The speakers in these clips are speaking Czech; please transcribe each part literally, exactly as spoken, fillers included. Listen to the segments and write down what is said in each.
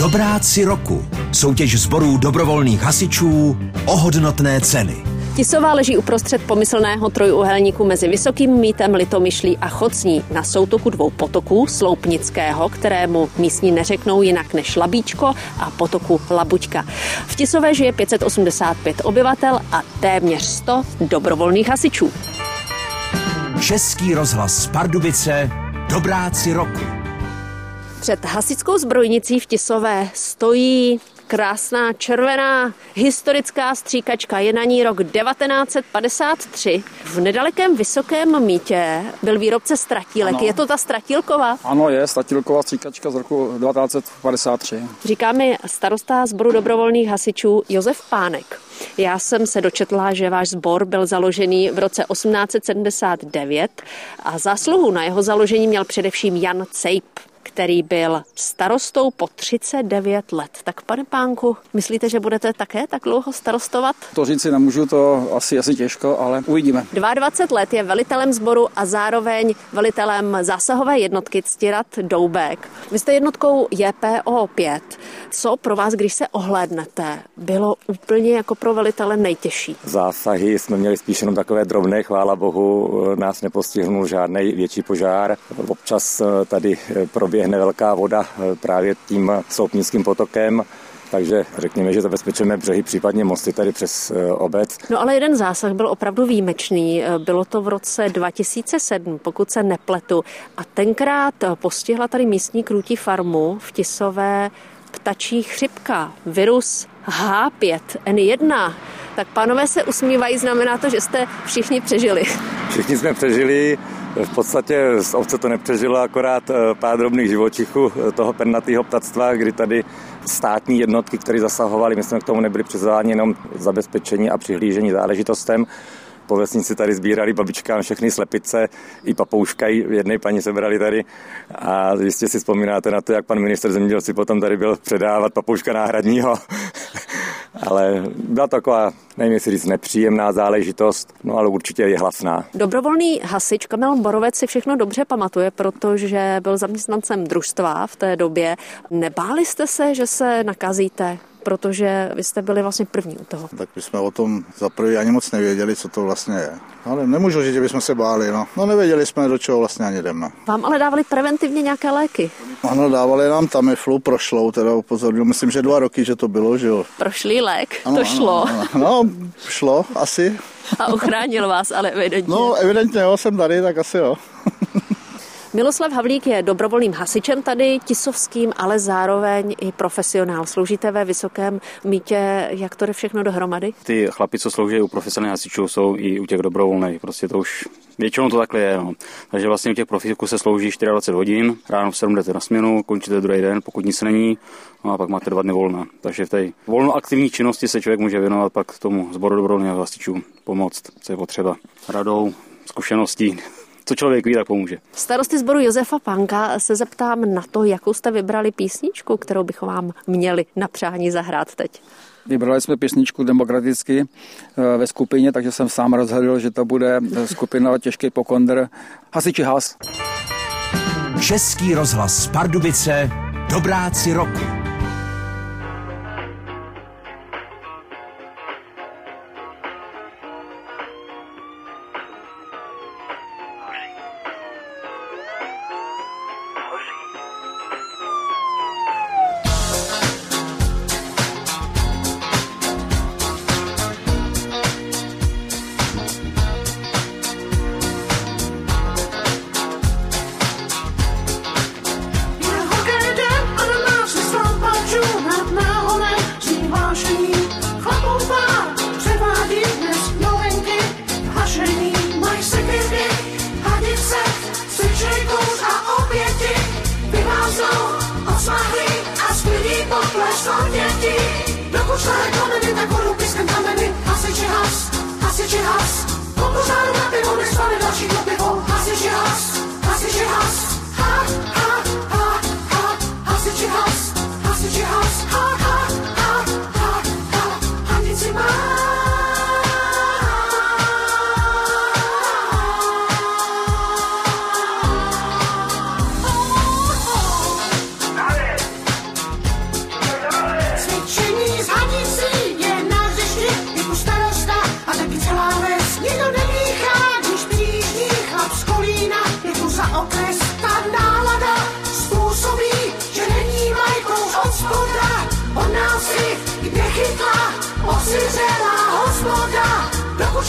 Dobráci roku. Soutěž sborů dobrovolných hasičů o hodnotné ceny. Tisová leží uprostřed pomyslného trojúhelníku mezi Vysokým Mýtem, Litomyšlí a Chocní na soutoku dvou potoků, Sloupnického, kterému místní neřeknou jinak než Labíčko, a potoku Labuťka. V Tisové žije pět set osmdesát pět obyvatel a téměř sto dobrovolných hasičů. Český rozhlas Pardubice. Dobráci roku. Před hasičskou zbrojnicí v Tisové stojí krásná červená historická stříkačka. Je na ní rok devatenáct set padesát tři. V nedalekém Vysokém Mýtě byl výrobce stratílek. Ano. Je to ta Stratílková? Ano, je stratílková stříkačka z roku devatenáct set padesát tři. Říká mi starosta sboru dobrovolných hasičů Josef Pánek. Já jsem se dočetla, že váš sbor byl založený v roce osmnáct set sedmdesát devět a zásluhu na jeho založení měl především Jan Cejp, který byl starostou po třicet devět let. Tak pane Pánku, myslíte, že budete také tak dlouho starostovat? To říct si nemůžu, to asi asi těžko, ale uvidíme. dvacet dva let je velitelem sboru a zároveň velitelem zásahové jednotky Ctirad Doubek. Vy jste jednotkou J P O pět. Co pro vás, když se ohlédnete, bylo úplně jako pro velitele nejtěžší? Zásahy jsme měli spíš jenom takové drobné, chvála bohu, nás nepostihnul žádný větší požár. Občas tady proběhne velká voda právě tím Sloupnickým potokem, takže řekněme, že zabezpečujeme břehy, případně mosty tady přes obec. No ale jeden zásah byl opravdu výjimečný. Bylo to v roce dva tisíce sedm, pokud se nepletu. A tenkrát postihla tady místní krůtí farmu v Tisové ptačí chřipka, virus H pět N jedna. Tak pánové se usmívají, znamená to, že jste všichni přežili. Všichni jsme přežili. V podstatě z ovce to nepřežilo, akorát pár drobných živočichů toho pernatého ptactva, kdy tady státní jednotky, které zasahovaly, my jsme k tomu nebyli přizváni, jenom zabezpečení a přihlížení záležitostem. Po vesnici tady sbírali babičkám všechny slepice, i papouška, i jednej paní sebrali tady. A jistě si vzpomínáte na to, jak pan ministr zemědělství potom tady byl předávat papouška náhradního. Ale byla to taková, nevím, jestli říct, nepříjemná záležitost, no ale určitě je hlasná. Dobrovolný hasič Kamil Borovec si všechno dobře pamatuje, protože byl zaměstnancem družstva v té době. Nebáli jste se, že se nakazíte? Protože vy jste byli vlastně první u toho. Tak my jsme o tom za první ani moc nevěděli, co to vlastně je. Ale nemůžu říct, že bychom se báli, no. No nevěděli jsme, do čeho vlastně ani jdeme. Vám ale dávali preventivně nějaké léky? Ano, dávali nám Tamiflu, prošlou, teda upozorňuji, myslím, že dva roky, že to bylo, že jo. Prošlý lék, ano, to ano, šlo. Ano, ano. No, šlo, asi. A ochránil vás, ale evidentně. No, evidentně, jo, jsem tady, tak asi jo. Miloslav Havlík je dobrovolným hasičem tady, tisovským, ale zároveň i profesionál. Sloužíte ve Vysokém Mýtě, jak to jde všechno dohromady? Ty chlapi, co slouží u profesionálních hasičů, jsou i u těch dobrovolných. Prostě to už většinou to takhle je. No. Takže vlastně u těch profíků se slouží dvacet čtyři hodin, ráno v sedm jdete na směnu, končíte druhý den, pokud nic není, no a pak máte dva dny volna. Takže v té volnoaktivní činnosti se člověk může věnovat pak tomu sboru dobrovolných hasičů, pomoct, co je potřeba. Radou, zkušeností. Co člověk ví, tak pomůže. Starosty sboru Josefa Pánka se zeptám na to, jakou jste vybrali písničku, kterou bychom vám měli na přání zahrát teď. Vybrali jsme písničku demokraticky ve skupině, takže jsem sám rozhodl, že to bude skupina Těžký pokondr Hasiči Has. Český rozhlas Pardubice. Dobráci roku.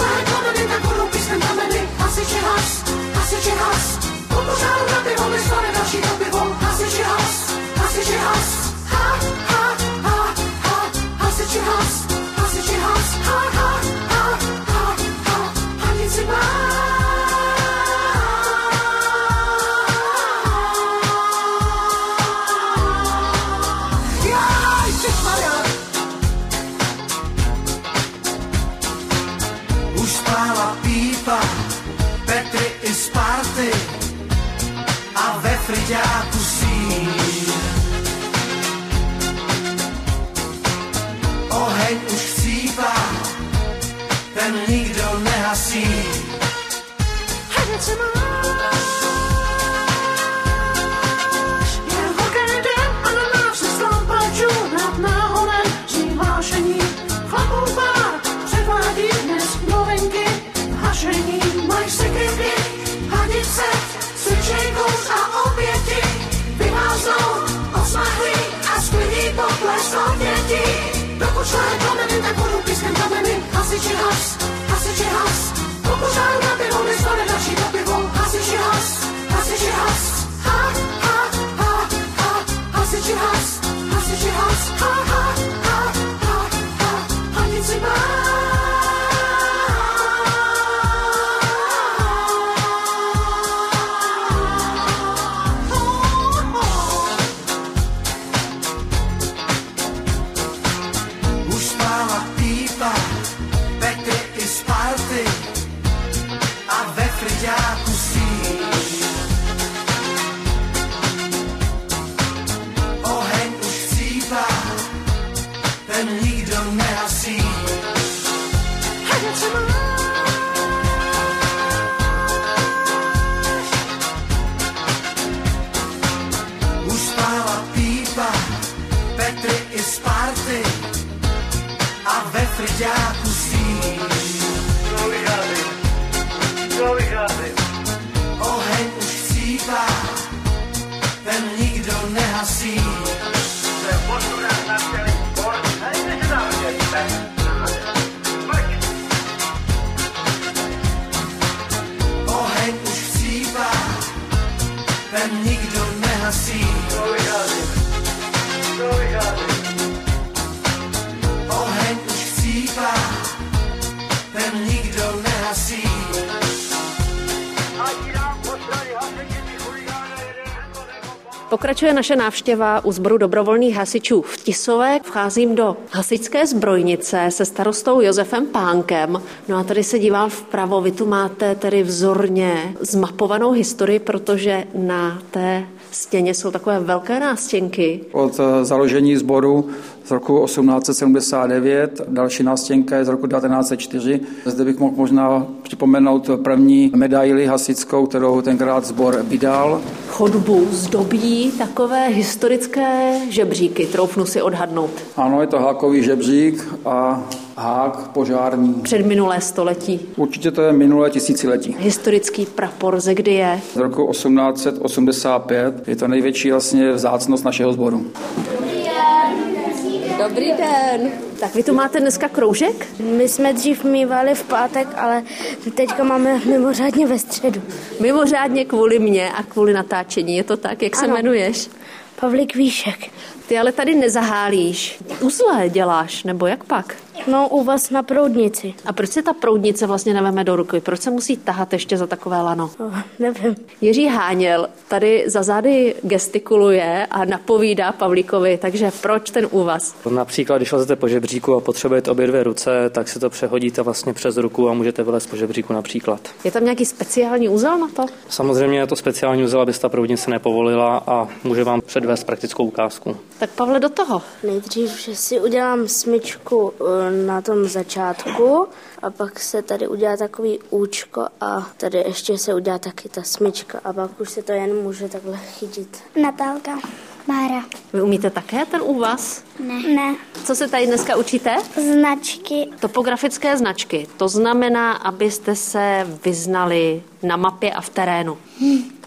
šlahe kameny, tak budou písnem kameny. Hasiči has, hasiči has, po požáru na pivo, my stane další na pivo. Hasiči has, hasiči has, ha, ha, ha, ha, hasiči has, hasiči has, ha, ha, ha, ha, ha, hanici má. Už spála pípa, Petry i Sparty a ve friťáku sír. Oheň už chcípá, ten nikdo nehasí. Hanici máš, jen horký den a na nás se stál plaču nad náholem přihlášení. Chlapů pár předvádí dnes novinky, hašení mají sekretky, hanice, cvičej kouř a oběti, vymáznou, osmahlí a sklidí pokles od dětí. Dokud šlahe kameny, tak budou pískem kameny. Hasiči has, hasiči has, po požáru na pivo, my stane další na pivo. Hasiči has, hasiči has, ha, ha, ha, ha, hasiči has, hasiči has, ha, ha, ha, ha, ha, hanici má. Už spála pípa, Petry i Sparty a ve friťáku sír. Oheň už chcípá, ten nikdo nehasí. Hanici máš, Už spála pípa, Petry i Sparty a ve friťáku sír. Oheň už chcípá, ten nikdo nehasí. Oheň už chcípá, ten nikdo nehasí. Oheň už chcípá, ten nikdo nehasí. Pokračuje naše návštěva u sboru dobrovolných hasičů v Tisové. Vcházím do hasičské zbrojnice se starostou Josefem Pánkem. No a tady se dívám vpravo, vy tu máte tedy vzorně zmapovanou historii, protože na té stěně jsou takové velké nástěnky. Od založení sboru z roku osmnáct set sedmdesát devět, další nástěnka je z roku devatenáct set čtyři. Zde bych mohl možná připomenout první medaili hasickou, kterou tenkrát sbor vydal. Chodbu zdobí takové historické žebříky, troufnu si odhadnout. Ano, je to hákový žebřík a hák požární. Předminulé století. Určitě to je minulé tisíciletí. Historický prapor ze kdy je? Z roku osmnáct set osmdesát pět. Je to největší vlastně vzácnost našeho sboru. Dobrý den. Tak vy tu máte dneska kroužek? My jsme dřív mívali v pátek, ale teďka máme mimořádně ve středu. Mimořádně kvůli mně a kvůli natáčení, je to tak? Jak se Ano. jmenuješ? Pavlík Víšek. Ty ale tady nezahálíš. Uzle děláš, nebo jak pak? No, u vás na proudnici. A proč se ta proudnice vlastně neveme do ruky? Proč se musí tahat ještě za takové lano? No, nevím. Jiří Háněl tady za zády gestikuluje a napovídá Pavlíkovi, takže proč ten úvaz? Například, když lezete po žebříku a potřebujete obě dvě ruce, tak si to přehodíte vlastně přes ruku a můžete vylézt po žebříku například. Je tam nějaký speciální úzel na to? Samozřejmě je to speciální úzel, aby se ta proudnice nepovolila a může vám předvést praktickou ukázku. Tak Pavle, do toho. Nejdřív že si udělám smyčku na tom začátku a pak se tady udělá takový účko a tady ještě se udělá taky ta smyčka a pak už se to jen může takhle chytit. Natálka. Mára. Vy umíte také ten úvaz? Ne. Ne. Co se tady dneska učíte? Značky. Topografické značky. To znamená, abyste se vyznali na mapě a v terénu. Hmm.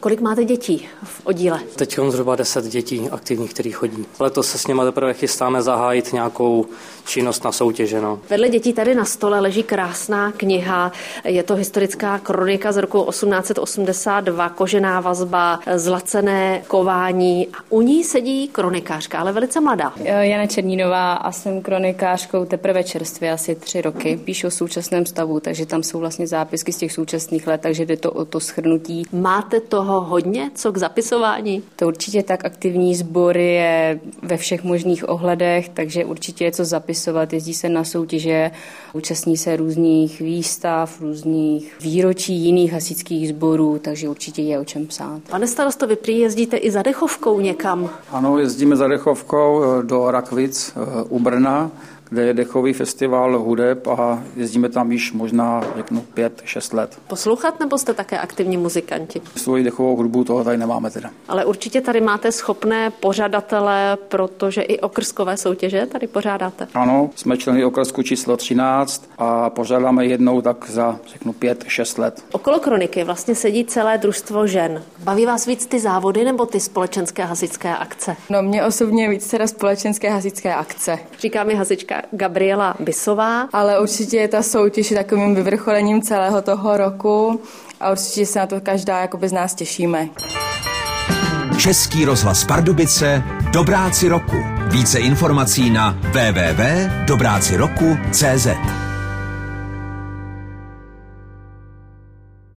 kolik máte dětí v oddíle? Teď mám zhruba deset dětí aktivních, který chodí. Letos se s nimi teprve chystáme zahájit nějakou činnost na soutěže. No. Vedle dětí tady na stole leží krásná kniha. Je to historická kronika z roku osmnáct set osmdesát dva, kožená vazba, zlacené kování. A u ní sedí kronikářka, ale velice mladá. Jana Černínová a jsem kronikářkou teprve čerstvě, asi tři roky. Píšu o současném stavu, takže tam jsou vlastně zápisky z těch současných let, takže jde to o to shrnutí. Máte toho hodně, co k zapisování? To určitě tak, aktivní sbor je ve všech možných ohledech, takže určitě je co zapisovat. Jezdí se na soutěže, účastní se různých výstav, různých výročí jiných hasičských sborů, takže určitě je o čem psát. Pane starosto, vy prý jezdíte i za dechovkou někam? Ano, jezdíme za dechovkou do Rakvic u Brna, kde je dechový festival hudeb a jezdíme tam již možná, řeknu, pět, šest let. Poslouchat nebo jste také aktivní muzikanti? Svoji dechovou hudbu toho tady nemáme teda. Ale určitě tady máte schopné pořadatele, protože i okrskové soutěže tady pořádáte. Ano, jsme členy okrsku číslo třináct a pořádáme jednou tak za, řeknu, pět, šest let. Okolo kroniky vlastně sedí celé družstvo žen. Baví vás víc ty závody nebo ty společenské hasičské akce? No mě osobně víc teda společenské hasičské akce. Říká mi hasička Gabriela Bisová. Ale určitě je ta soutěž takovým vyvrcholením celého toho roku a určitě se na to každá jakoby z nás těšíme. Český rozhlas Pardubice, Dobráci roku. Více informací na w w w tečka dobráci roku tečka cé zet.